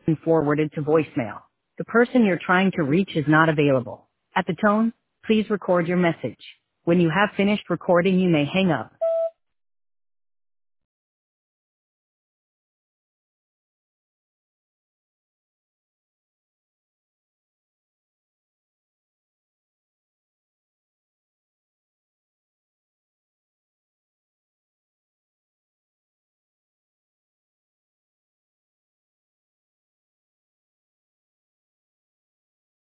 been forwarded to voicemail. The person you're trying to reach is not available. At the tone, please record your message. When you have finished recording, you may hang up.